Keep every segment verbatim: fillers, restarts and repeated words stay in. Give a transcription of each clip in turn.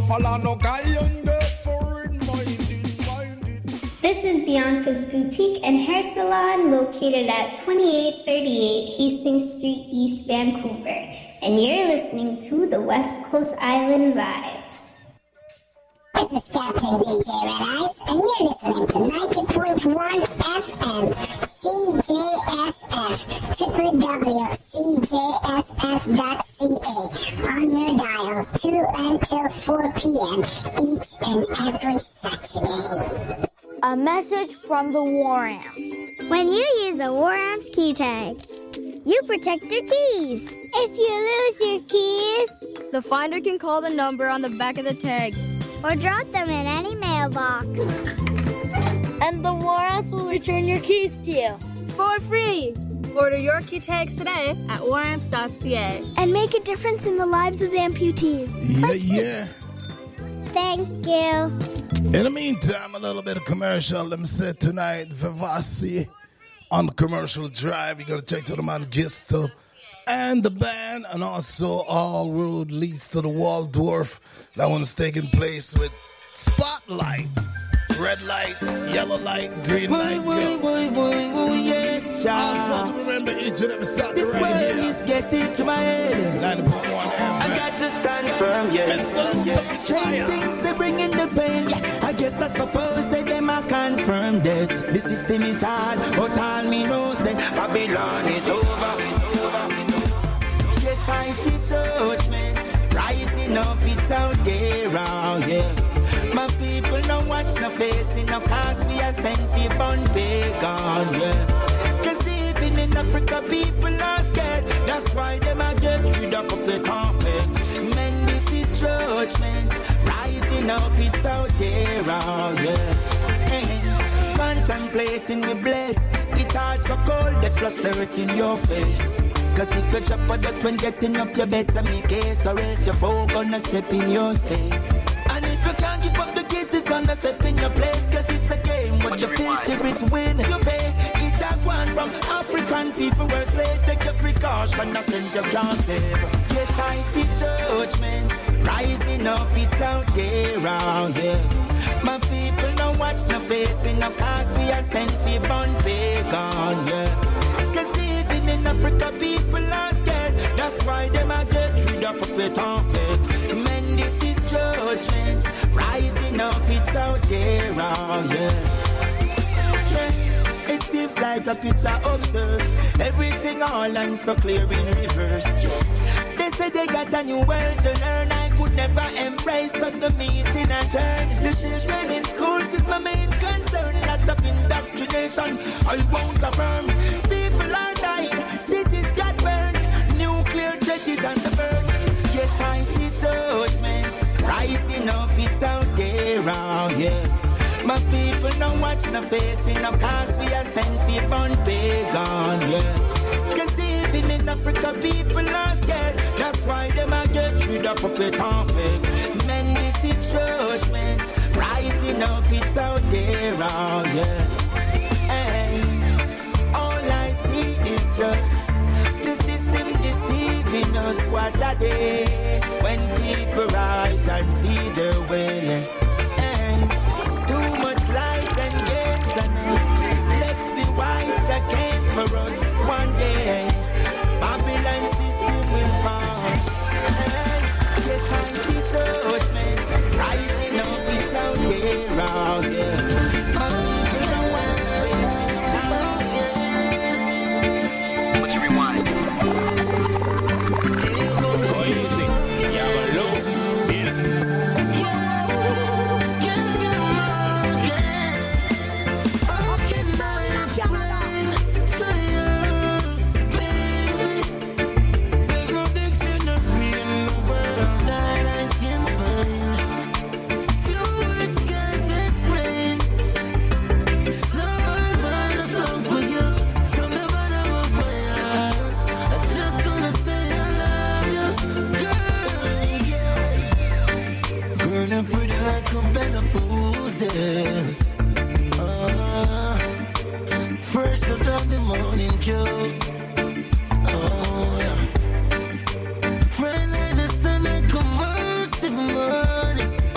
follow no guy under foreign minded, minded. This is Bianca's Boutique and Hair Salon located at twenty-eight thirty-eight Hastings Street, East Vancouver. And you're listening to the West Coast Island Vibes. This is Captain D J Red Eyes, and you're listening to ninety point one F M, C J S F, w w w dot c j s f dot c a, on your dial, two until four p.m. each and every Saturday. A message from the War Amps. When you use a War Amps key tag, you protect your keys. If you lose your keys, the finder can call the number on the back of the tag or drop them in any mailbox. And the War Amps will return your keys to you for free. Order your key tags today at war amps dot c a and make a difference in the lives of amputees. Yeah, yeah. Thank you. In the meantime, a little bit of commercial. Let me say tonight, Vivasi on the commercial drive. You got to check to the man Gisto and the band, and also All Road Leads to the Waldorf. That one's taking place with Spotlight. Red light, yellow light, green light, boy, boy, boy, boy, yes, child. Also, remember each and every Saturday this right here. This is getting to my head. ninety point one F M. I got to stand firm, yeah. Mister yeah. Strange things, they bring in the pain, yeah. I guess I suppose that them are confirmed that the system is hard, but all me knows that Babylon is over. Yes, I see judgment rising up, it's out there, oh, yeah. My people don't watch no face in no cause we are sent for born pagan, yeah. Cause even in Africa people are scared. That's why them a get rid of puppet and fake. Man, this is judgment rising up, it's out there, oh yeah. Hey, contemplating we bless. It hard so cold, there's plus dirt in your face. Cause if you drop a duck when getting up, you better make case, or else your foe gonna step in your space. And if you can't keep up the kids, it's gonna step in your place. Cause it's a game where you filthy rich win. You pay, it's a one from African people where slaves. Take your precaution, I send you can't save. Yes, I see judgment rising up, it's out there, oh yeah. My people don't watch no face in no cause we are sent for born pagan, yeah. Cause even in Africa people are scared. That's why them a get rid of puppet and fake. Men, this is judgment rising up, it's out there, oh yeah. Yeah, it seems like a picture observed. Everything all and so clear in reverse. They say they got a new world to learn. I could never embrace but the meeting and turn. The children in schools is my main concern. Lot of indoctrination, I won't affirm. People are dying, cities got burned. Nuclear threat is on the verge. Yes, I see judgment rising up, it's out there, oh yeah. My people don't watch no face in no cause we are sent for born pagan, yeah. Cause even in Africa people are scared. That's why them a get rid of puppet and fake. Men, this is judgment rising up, it's out there, oh yeah. Hey, all I see is just the system deceiving us. What a day when people rise and see their way. Hey, too much lies and games and us. Let's be wise, Jah came for us one day. Babylon system will fall. Hey, yes, I see judgment rising up, it's out there, oh yeah. My people don't watch the face. What you rewind? Oh, easy. Yeah, but low. Yeah. Pretty like a bed of roses. Uh, first of the morning dew. Oh yeah. Friend like the sun that converts in morning.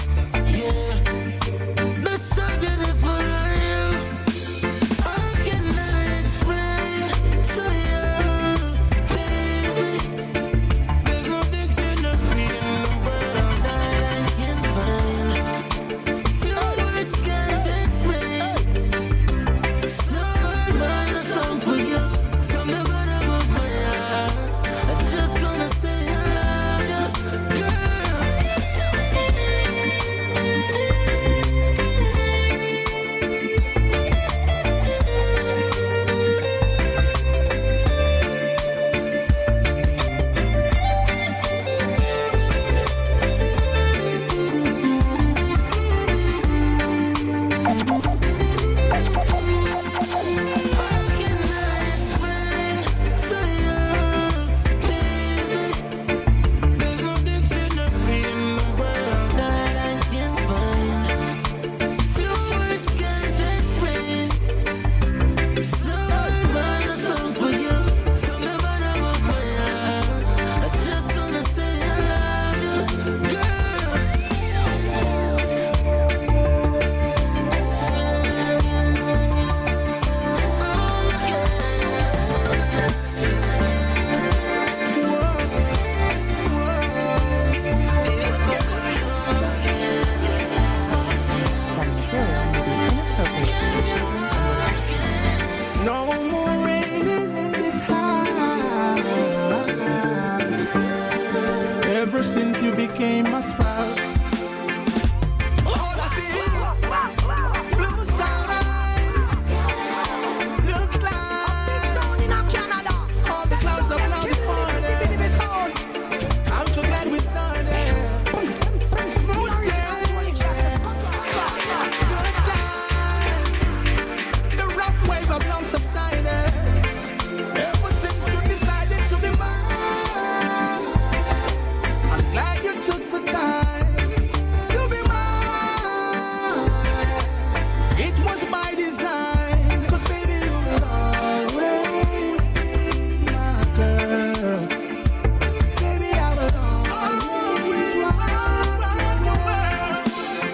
you became my spouse. All I see is blue skies. Looks like all the clouds are now departed. I'm so glad we started. Smooth sailing, good time. The rough wave of love subsided. Ever since you decided to be mine, I'm glad you took the time to be mine. It was by design, 'cause baby you will always be my girl. Baby I will always be your world.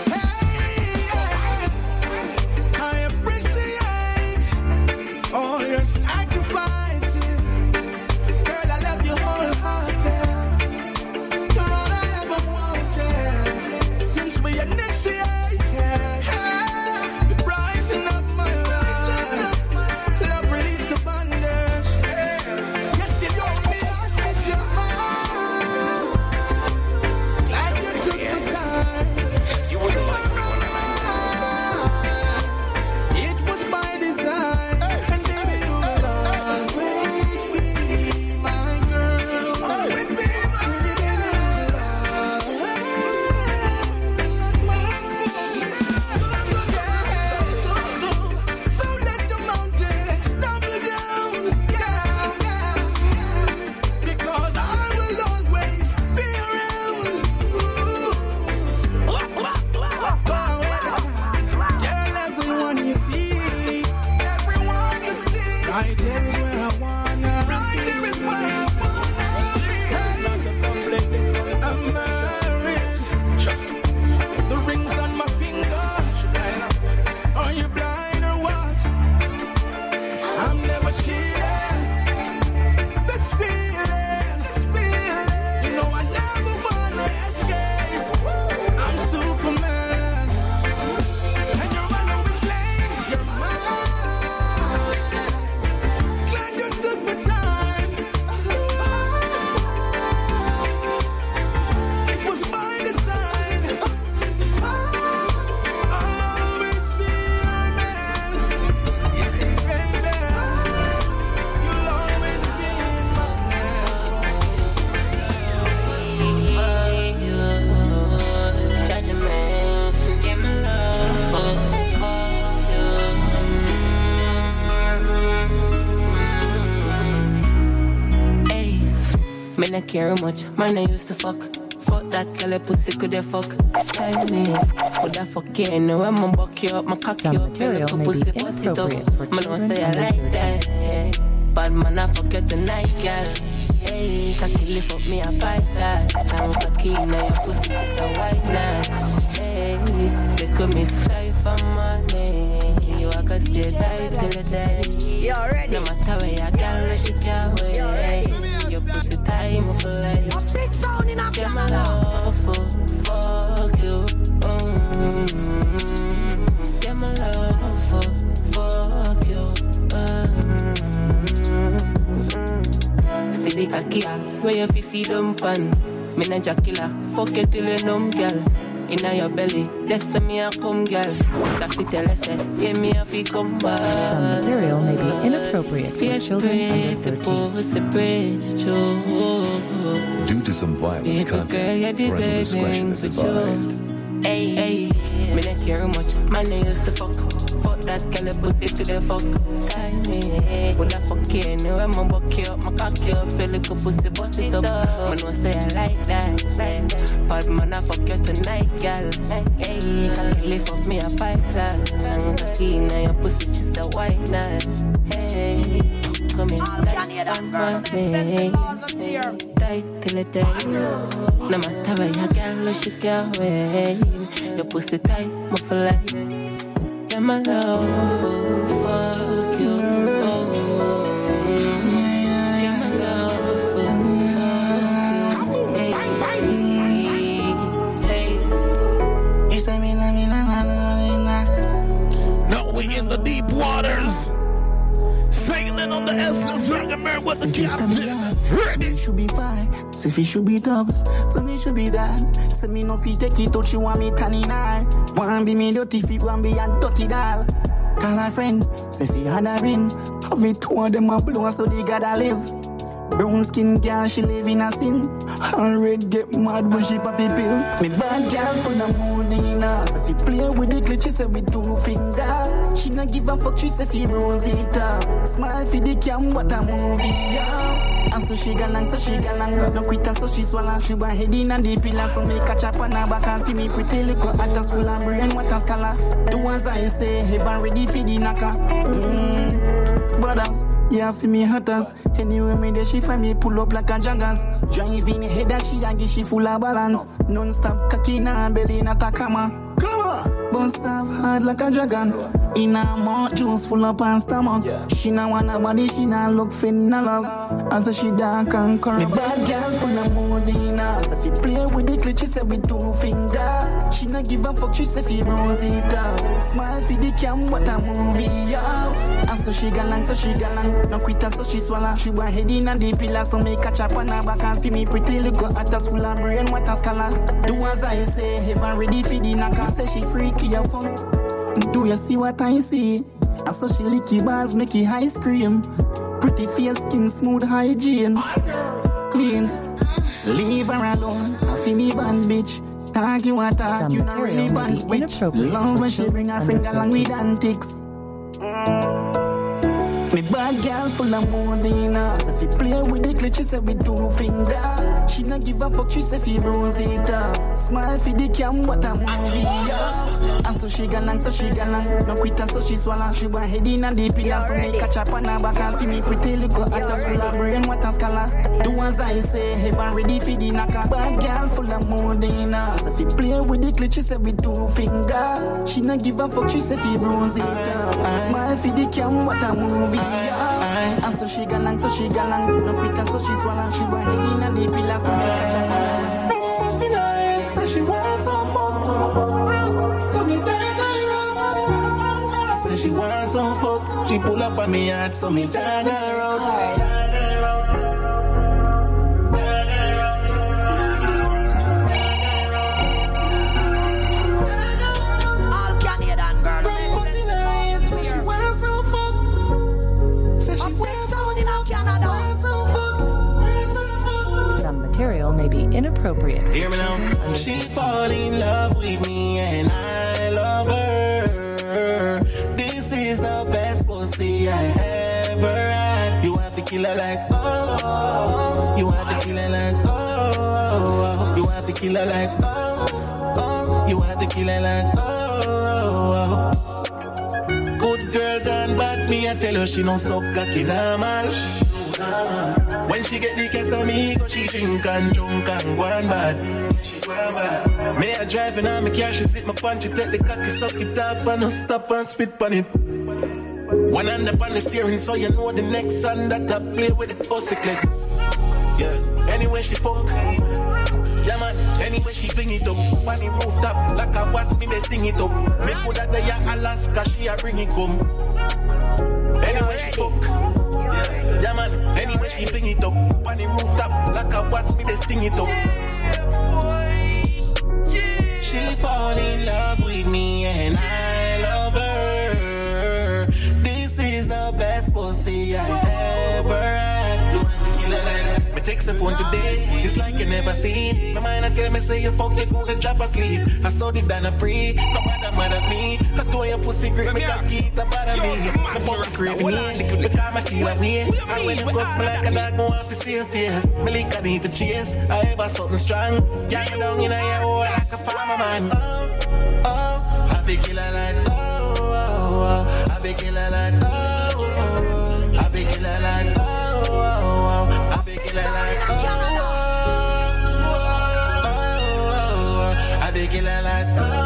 Hey, I appreciate all your sacrifices. Girl, I love you wholehearted. You're all I ever wanted. Since we initiated, you brighten up my life. Love release the bondage. You still hold me hostage, you're mine. Glad you took the time. You were mine. It was by design. And baby, you will always be my girl. Always be my So let the mountains tumble down, yeah, because I will always be around. Ooh. Go ahead, tell everyone you see, everyone you see. Right there is where I wanna. Right there is where I wanna. I'm married. The rings on my finger. Are you blind or what? I'm never cheating. This feeling, you know I never wanna escape. I'm Superman, and you're my Lois Lane. You're mine. Glad you took the time. It was by design. I'll always be your man, baby. You'll always be in my Hey, me not care much, man I used to fuck. Fuck that girl, pussy could they fuck. Tell me, could I fuck you? No, I'm gonna buck you up, my cock you Some up, your material little may pussy be bust it up. inappropriate for Man, don't children say I under like that. Yeah. Bad man, I fuck you tonight, girl. Hey, cocky lift up me a bite that. I'm cocky now, your pussy is a white night. Hey, look at me style for money. You are gonna stay tight till the day. You already? No matter where you go, she can't wait. Your pussy time of life. Share my love for fuck you. Mm-hmm. Share my love for fuck you. Mm-hmm. See the cocky where you fi see them pan. Me na Jackilla, fuck you till you numb, girl. Inna your belly, that's me a come, girl. That fit tell us that, yeah, me a fi come back. Some material may be inappropriate for children under thirteen. Due to some violent content, parental discretion is advised. Hey, hey, me not care much, man I used to fuck. Fuck that girl, pussy to the fuck. Tell me, when I fuck you, when I'm buck you up, my cock you up, your little pussy bust it up. Man don't say I like that. Bad man I fuck you tonight, girl. Hey, cocky lift up me a pipe glass. And cocky now your pussy just a white nice. Hey, come here, tight on my day. Tight till it day. No matter where you girl, she can't wait. Your pussy tight, my for life. Yeah, my love, oh, fuck you. Oh, yeah, my love, oh, fuck you. Hey, hey. You say me, love me, love me, love me. Now we in the deep waters. Sailing on the essence, Ragamer with the captain. Ready? Should be fine, say fish should be dub. so me should be that. Say me no fi take it out, she want me tan in her. Want be me dirty feet, want be a dirty doll. Call her friend, say fi had her in. Have me two of them a blow so they gotta live. Brown skin girl, she live in a sin. All red get mad when she pop a pill. Me bad girl for the mood in us. If you play with the glitch, she say with two fingers. She not give a fuck, she say fi rose it up. Smile for the cam, what a movie, yeah. And so she galang, so she galang. No quitter, so she swallow. She want head in and the pillar, so me catch up on her back and see me pretty little actors full of brain, what a scholar. Do as I say, heaven ready for the knocker. Mmm, brothers. Yeah, for me hatters. Anyway, me there she find me pull up like a joggers. Driving head that she and she full of balance. Non-stop cocky na belly na takama. Come on! Bust up hard like a dragon. In her mouth juice full up her stomach. Yeah. She na want a body, she na look fin na love. And so she dark and curl. Me bad girl full of mood in us. If you play with the glitch, she say with two fingers. She na give a fuck, she say fi rose it up. Smile for the cam, what a movie, yeah. And so she galang, so she galang. No quitter, so she swallow. She want head in and the pillar, so me catch up on her back and see me pretty little actors full of brain, what a scholar. Do as I say, heaven ready for the knocker. Say she freaky, you fun. Do you see what I see? And so she licky bars, make it ice cream. Pretty face, skin smooth, hygiene. Clean. Leave her alone. I feel me band, bitch. Talk you a talk, you not really band, bitch. Love when she bring her friend along with antics. Me bad girl full of mood in us. If you play with the glitch, she say with two fingers. She not give a fuck, she say fi rose it up. Smile for the cam, what a movie, yeah. And so she galang, so she galang. No quitter, so she swallow. She want head in and the pillar, so me catch up on her back and see me pretty little actors full of brain, what a scholar. Do as I say, heaven ready for the knocker. Bad girl full of mood in us. If you play with the glitch, she say with two fingers. She not give a fuck, she say fi rose it up. Smile for the cam, what a movie, yeah. And so she galang, so she galang. No quitter, so she swallow. She want head in and the pillar, so me catch up on her. She nice, so she wants some fuck. So me dagger. Say she wants some fuck. She pull up on me heart, so me dagger out. Material may be inappropriate. Hear me now. She fall in love with me and I love her. This is the best pussy I ever had. You have to kill her like oh. You have to kill her like oh. You have to kill her like oh. You have to kill her like oh. Good girl gone bad, me I tell her she no suck cocky normal. When she get the case of me, go she drink and drunk and go on bad. She go on bad. Me a driving on my car, she sit my punch, she take the cocky, suck it up and no stop and spit on it. One hand up on the steering, so you know the next hand that I play with the bicyclette. Yeah, anyway she fuck. Yeah man, anyway she bring it up. On the rooftop, like a wasp, me they sting it up. Me put that there ya Alaska, she a bring it come. Anyway she fuck. Yeah man, anyway she bring it up. On the rooftop, like a wasp, me they sting it up. She fall in love with me and I love her. This is the best pussy I ever had. You want to kill her like me text her phone today, it's like you never seen. My mind I tell me say you fuck you go and drop asleep. I saw the dana pre, no matter mad at me. I told your pussy great, me can't keep the bother me. My pussy craving it, look how I feel away. And when you go smell like a dog, go off to see your face. Me lick I need to chase, I ever something strong. Yeah, you down in a year old like a farmer man. Oh, oh, I be killer like oh, oh, oh. I be killer like oh, oh. I be killer like oh, oh, oh. I be killer like oh, oh, oh. I be killer like oh.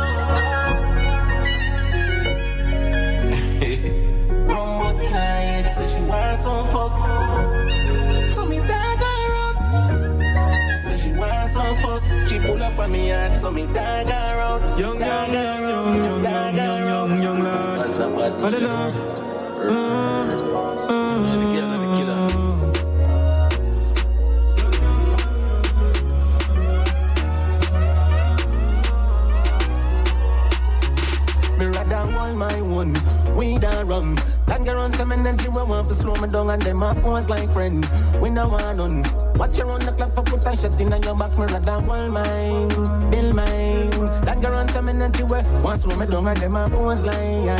Rumbles in her head, say she wants some fuck. So me dagger out. Say she wants some fuck. She pull up on me heart, so me dagger out. Young, young, young, young, young, young, young, young, young lad. What's up, what? What it is? Let me kill, let me kill her. wall, my one. We don't run. Don't get on some energy, we want to slow me down and them up pose like friend. We don't want none. Watch you run the clock for put a shot in on your back, me rather wall mine, bill mine. Don't get on some energy, we want to slow me down and them up pose like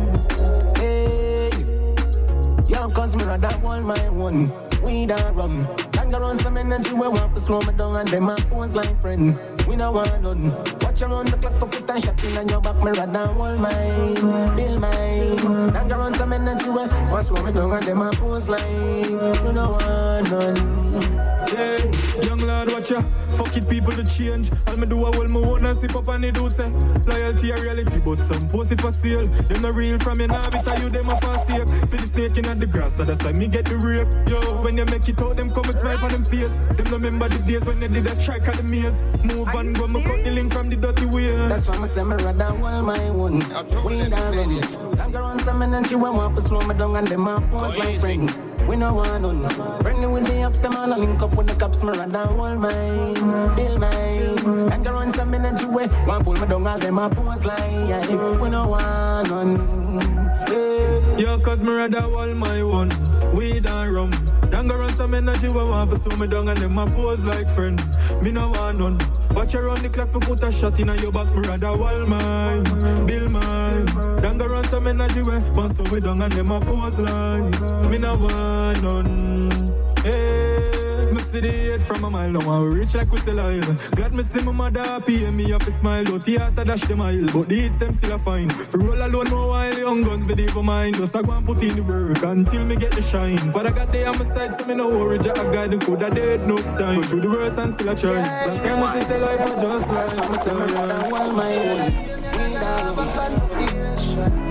hey. Young cause me rather wall my one. We don't run. Don't get on some energy, we want to slow me down and them up pose like friend. We don't want none. Watch you run the clock for put a shot in on your back, me rather wall mine, bill mine. Don't get on some energy, we want to slow me down and them up pose like we don't want none. Hey, young lad, watch ya. Fuck it, people to change. All me do a hold my own and sip up and they do say loyalty a reality, but some post it for sale. Them not real from your navit, and you them a forsake. See the snake in the grass, so that's why me get the rape. Yo, when you make it out, them come and smile on them face. Them no remember the days when they did that strike at the maze. Move and go, me cut the link from the dirty way. That's why I say me rather hold my one. We don't run. Don't go on some energy, we want to slow me down and them a pose like friend. We no want none. Bring with the ups, them all a link up with the cops, me rather hold mine, bill mine. And go run some energy way, one pull me down, all them a pose like we no want none. Hey. Yo, cause me rather hold my one. We don't rum. Don't go run some energy, we want to slow me down and them a pose like friend. Me no want none. Watch you run the clock for put a shot in your back, me rather hold mine, bill mine. Don't go run some energy, we want to slow me down and them a pose like me no want none. Hey, me see the hate from a mile now, we reach like we sell oil. Glad me see my mother happy and me have a smile. Though theater dash the mile, but the hits them still a fine. For roll alone more while young guns be deep for mine. Just I go and put in the work until me get the shine. But I got day on my side, so me no worry. Jack a guy that could have dead enough time. But through the worst and still a try. Like time I say life I just like. So me say me rather hold my own. We don't have a conversation.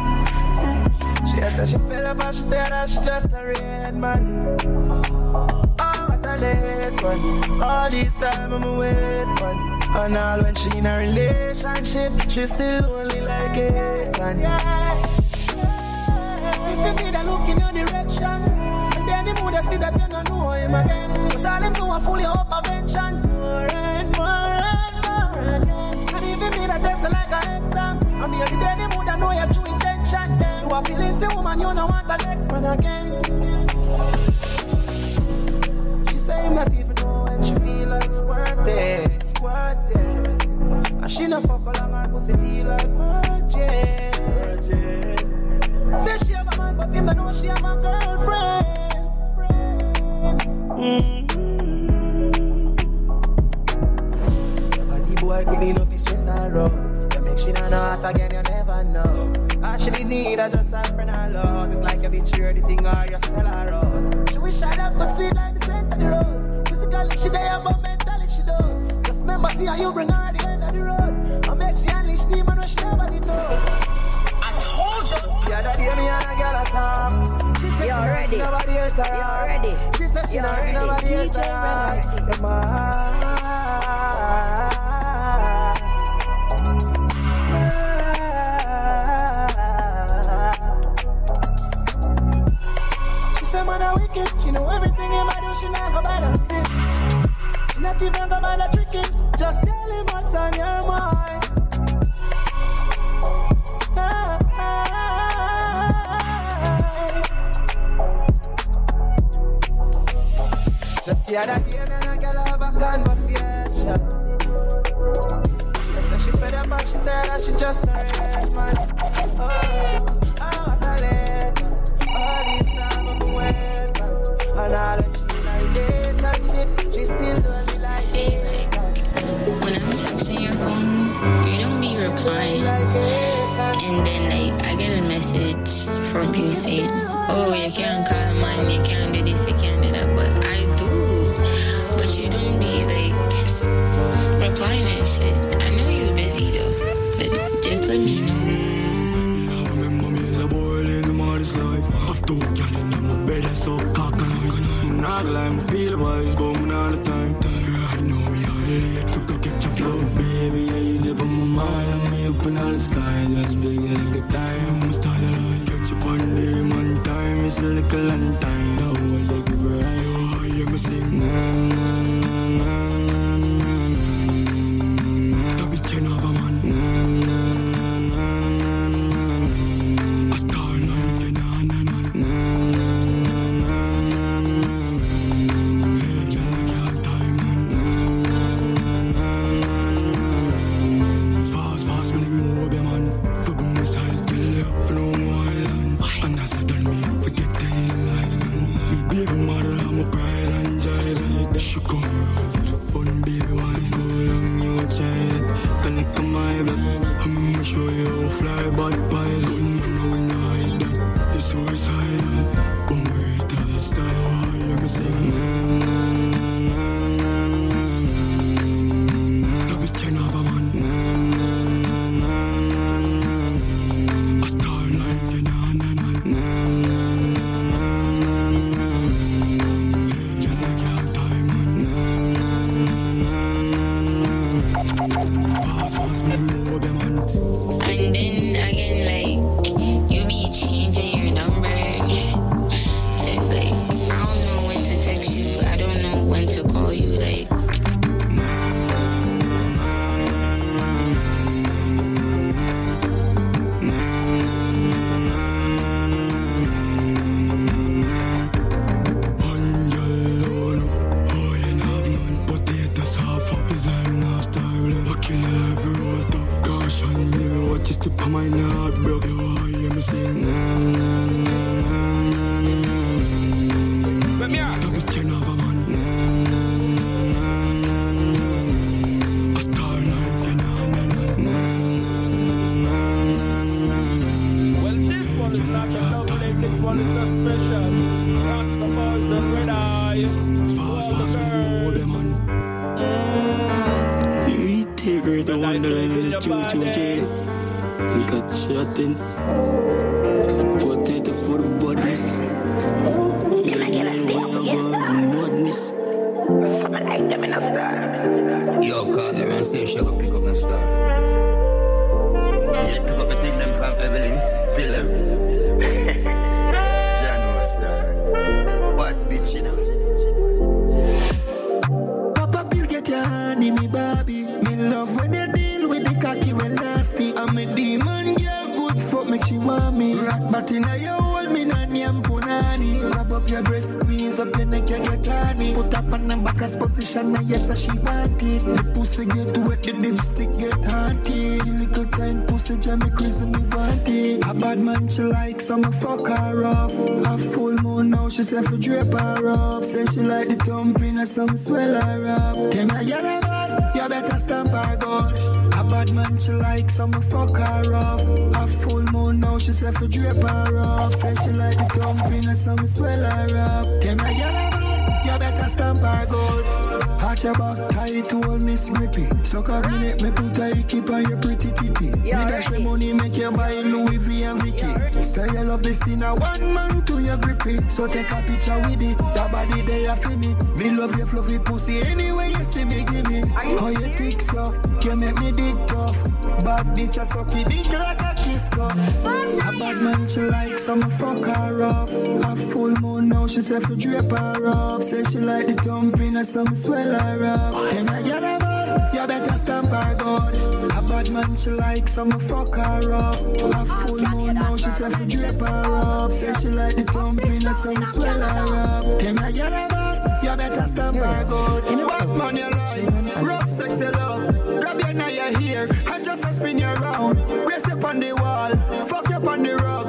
She said she fell about she that she just a red man. Oh, what a late one. All this time I'm a wait one. And all when she in a relationship, she still lonely like a man. If you need a look in your direction, and then the mood I see that you don't know him again. But all him do a fully up of vengeance. More and more and more again. And if you need a test like an exam, I'm here the day the mood I know your true intention. You are feeling say woman, you don't want the next man again. She say him not even know when she feel like squirting, squirting. And she not fuck along her pussy feel like virgin, virgin. Say she have a man but him don't know she have a girlfriend. Mm-hmm. The body boy give me love is stress her out. You make she not know it again, you never know. All she need is just a friend alone. It's like you betray the thing or you sell her out. She wish I'd have got sweet like the scent of the rose. Physically she there but mentally she don't. Just remember see how you bring her the end of the road. I make she unleash demon when she never did know. I told you. The other day me and a girl talk. She said she ready. Nobody else around. Ready. She said she not nobody else around. Say man a wicked, she know everything him a do, she not go bother with it. She not even go bother tricking, just tell him what's on your mind. Ah, ah, ah. Just the other day, me and a girl have a conversation. She said she fed up, but she tell her she just not right, man. Oh, oh, what a lady. All this time I'm waiting, and all that she like relationship, she still don't like it. Like, when I'm texting your phone, you don't be replying, and then like I get a message from you saying, oh, you can't call mine, you can't do this, you can't do that, but I do, but you don't be like replying and shit. I know you're busy though, but just let me know. Two girls in my bed, I so cock and I I'm not gonna lie, I feel wise, but I'm all the time. I know me, I'm late for go get your flow, baby. Yeah, you live on my mind, I'm me up in all the sky. Just big like the time, I'm start a line. Get you one day, one time, it's a little long time. The whole day, give her a yo, you me sing. Na na na na na na na na na. The bitch ain't over man. Na na na na na na. kill your life, you roll tough caution. Baby, what you step on my heart, bro? You hear me sing, na na na na na na na. Let me out. You be chain of a man, na na na na na na na. A star life, you know, na na na na na na na. Well, this one is not a love life, this one is a special. Customers and red eyes. Fast, fast, we roll them on. You take her to Wonderland with the choo-choo chain. You got shot in. Potato for the bodies. You get away about madness. Something like them in a star. Yo, call her and say she go pick up the star. Yeah, pick up the thing them from Evelyn's. Spill them. Jano star. What bitch, you know? Papa Bill get your hand in me, Bobby. Me love when you deal with the cocky when nasty. I'm a demon girl, good fuck make she want me. Rock bat in a your hole, me nanny and punani. Rub up your breast, squeeze up your neck, you get carny. Put up on the back's position, and yes, she want it. The pussy get wet, the dipstick get haunted. The little time pussy jam me crazy, me want it. A bad man she like, so me fuck her off. A full moon now, she say for drape her up. Say she like the thumping, and some swell her up. Tell me you're a bad, you better stamp her good. A bad man she like, so me fuck her off. A full moon now, she say for drape her up. Say she like the thumping, and some swell her up. Tell me you're a bad, you better stamp her good. Catch your back tight to hold Miss Grippy. Suck up minute, me put a keep on your pretty titty. Me dash me money, make you buy Louis V and Vicky. Say you love the scene, a one man to your grippy. So take a picture with it, that body there for me. Me love your fluffy pussy, anyway you see me, give me. How you think so? You make me dig tough. Bad bitch, I suck it dick like a kiss cup. A bad man she like, so me fuck her off. A full moon now, she say for drape her up. Say she like the thumping, and some swell her up. Tell me you're a bad, you better stamp her good. A bad man she like, so me fuck her up. A full moon now, she say for drape her up. Say she like the thumping, and some swell her up. Tell me you're a bad, you better stamp her good. Bad man you like, rough sexy love. Grab your now you're here, and just a spin you around. Brace up on the wall, fuck you up on the rug.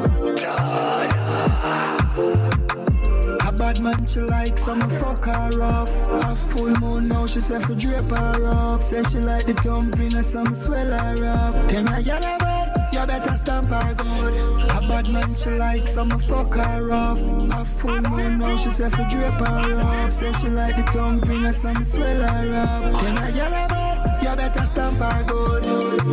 A bad man she like, so me fuck her off. A full moon now, she say for drape her up. Say she like the thumping, and some swell her up. Tell me you're a bad, you better stamp her good. A bad man she like, so me fuck her off. A full moon now, she say for drape her up. Say she like the thumping, and some swell her up. Tell me you're a bad, you better stamp her good.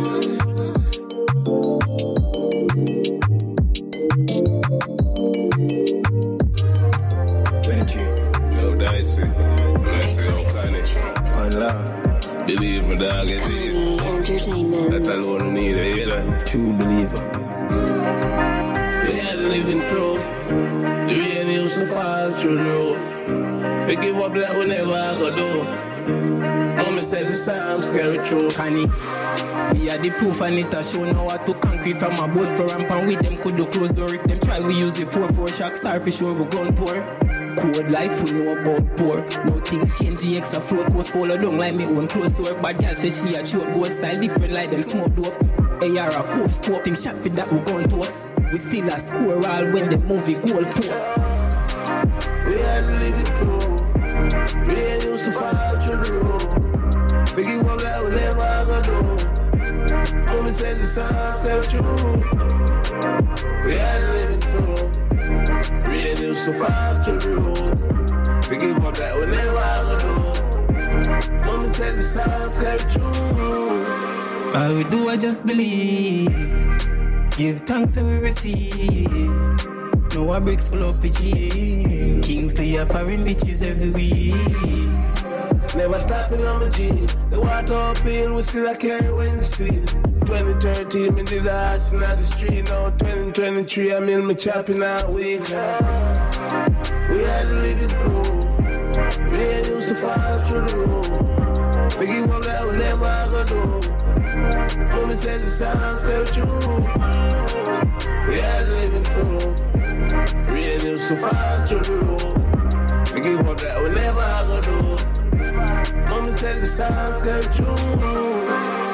Yo, Dicey. Dicey, yo, Connie. Allah. Believe me, dog, it's it. Entertainment. That alone need a healer. True believer. We had living proof. The rain used to fall through the roof. We give up like we never go do. Mama said the Psalms carry through. Connie. We are the proof and it has shown how to concrete from a boat for ramp and with them could do close door. If them try we use the four four shock starfish or we gun pour. Code life we know about poor. No things change the extra float post follow down like me own close door. Bad girl say she a short gold style different like them smoke dope. A R a four scope thing shot for that we gun to us. We still a score all when the movie goal post. We had to live it proof. Rain used to fall through the roof. We give up like we never go do. Mama said the Psalms carry through. We had to live it proof. Rain used to fall through the roof. We give up that we never go do. Mama said the Psalms carry through. All we do I just believe. Give thanks and we receive. No our bricks full of pitching. Kings they are foreign bitches every week. Never stopping on the G. The water uphill, we still a carry when still. twenty thirteen, me did the ass in the street. Now twenty twenty-three, I'm in my chopping out week. We had to live it proof. Rain used to fall through the roof. We give up that we never go do. Mommy said the Psalms carry through. We had to live it proof. Rain used to fall through the roof. We give up that we never go do. Mommy said the Psalms carry through.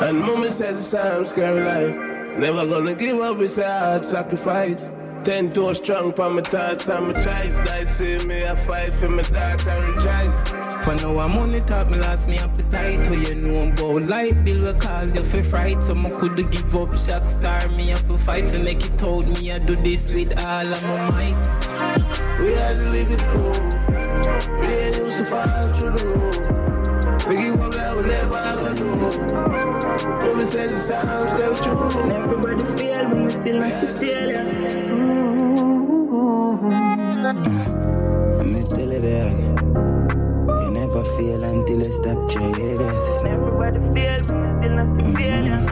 And mommy said it's time, scary life. Never gonna give up, it's a hard sacrifice. Ten toes strong for my thoughts and my choice. Like see me, I fight for my daughter and rejoice. For now I'm on the top, me lost me appetite. So you know about light bill will cause you for fright. So I could give up shock star, me have to fight to make it out. Me I do this with all of my might. We had to live it proof. We ain't used to fall through the roof. We give up that we never ever do. When we say the sounds, they're true. And everybody feel, but we still not to feel ya. Let me tell you that you never feel until you stop trying it. Everybody feel, but we still not to feel ya.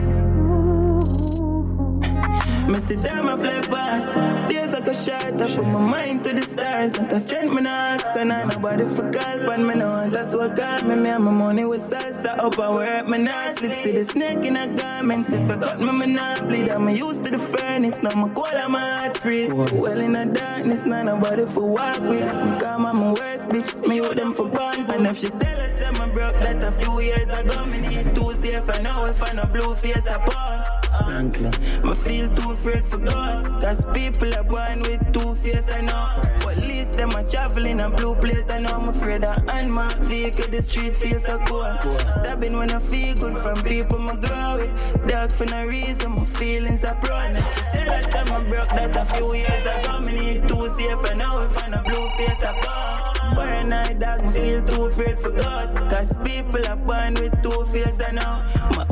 Me sit down, I fly fast. Days like a shot, I put my mind to the stars. Not a strength, me no ask, and I nobody for call. But me no want that's what call me. Me and my money with salsa up and work. Me not sleep, see the snake in a garment. If I cut me, me not bleed. I'm used to the furnace, now my cold and my heart freeze. Well in the darkness, now nobody for walk with. Me call my my worst bitch, me owe them for bond. And if she tell us that I broke that a few years ago, me need too safe. I know if I no blue face upon. Frankly, I feel too afraid for God. Cause people are born with two faces, I know. But at least them are traveling a blue plate, I know. I'm afraid of unmarked vehicle, the street feels so cold. Stabbing when I feel good from people I grow with. Dark for no reason, my feelings are prone. And she tell us that I broke that a few years ago. Me need too safe, I know if I no blue face upon. Paranoid dog, me feel too afraid for God. Cause people are born with two faces, I know. My